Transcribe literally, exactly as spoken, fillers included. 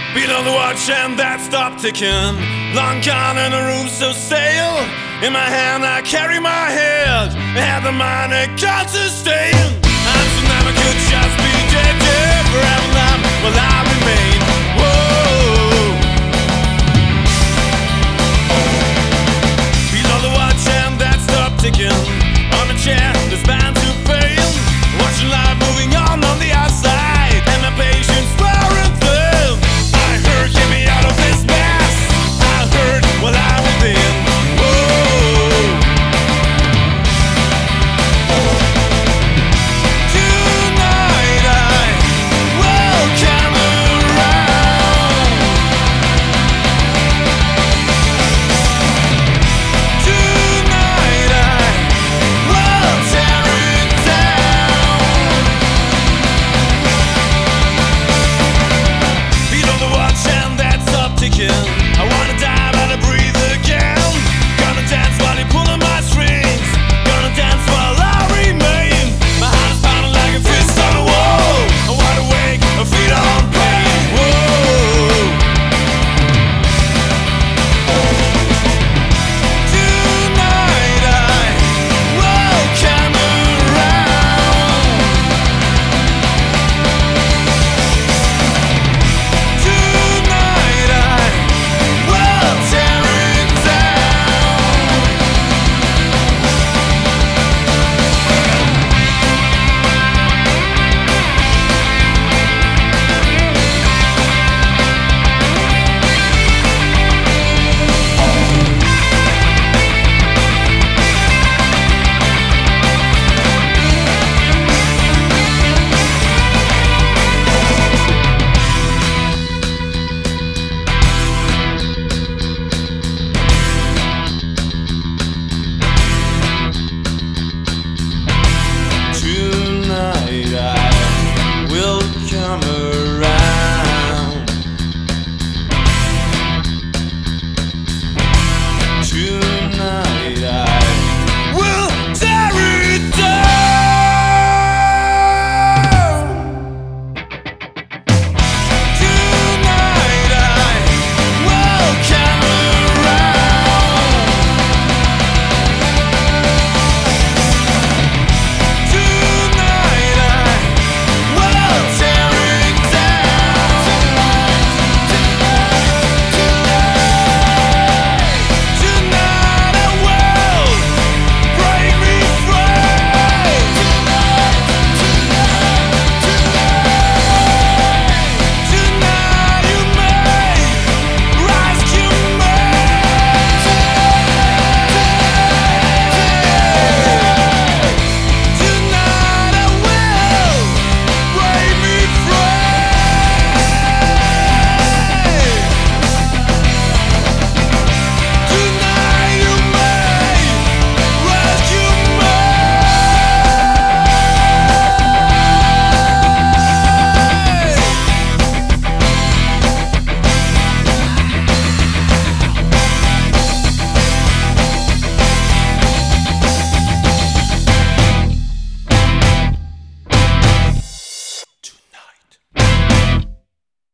Beat on the watch and that stopped ticking. Long gone and the room so stale. In my hand I carry my head. I had the mind it can't sustain. And so never could just be dead, dead forever now. Will I remain?